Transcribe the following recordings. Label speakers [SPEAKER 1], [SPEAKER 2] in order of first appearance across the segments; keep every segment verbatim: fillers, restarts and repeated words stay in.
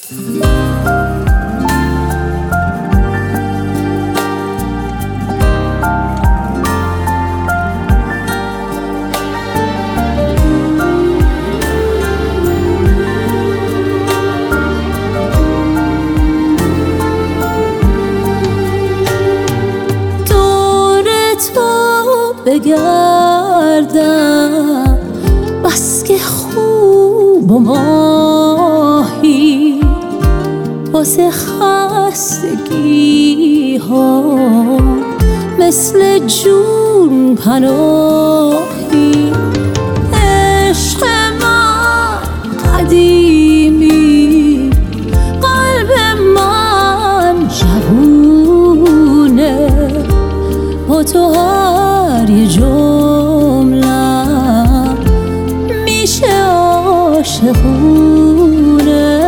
[SPEAKER 1] بگردم بس که خوب و ماهی واسه خستگی ها مثل جون پناهی. عشق من قدیمی، قلب من جوونه، با تو هر یه جمله‌م میشه عاشقونه.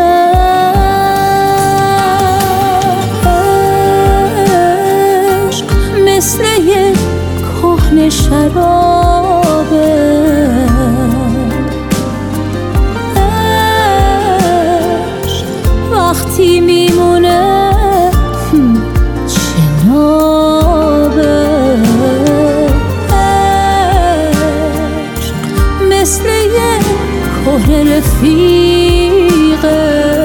[SPEAKER 1] عشق مثل یه کهنه شرابه، عشق وقتی میمونه جنابه. مثل یه کهنه رفیقه،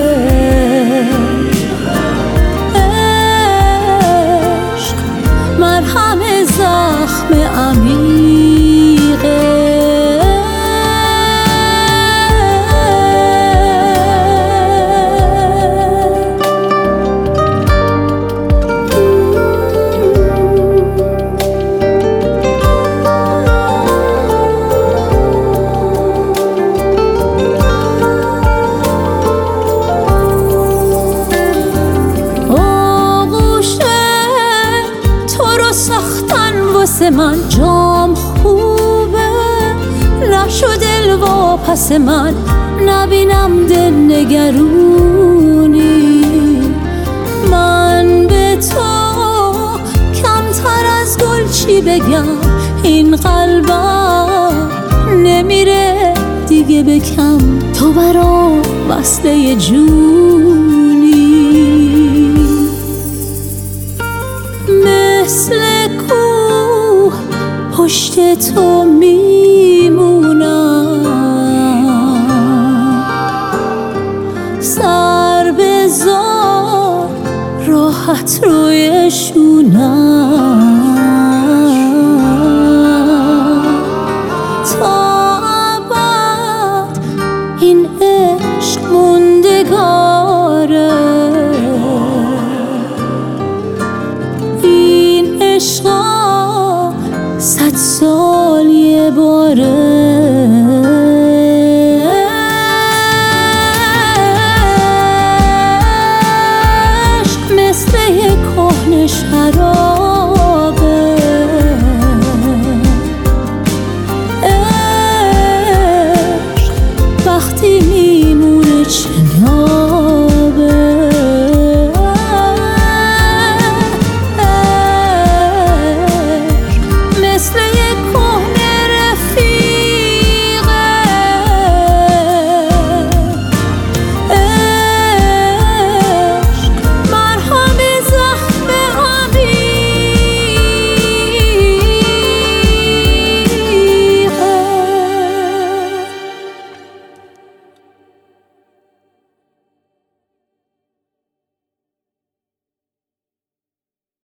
[SPEAKER 1] عشق مرهم زخم عمیقه. من جام خوبه نشو دل واپس من، نبینم دل نگرونی. من به تو کمتر از گل چی بگم، این قلبم نمیره دیگه بکم. تو برام وصله جونی، مثل پشت تو می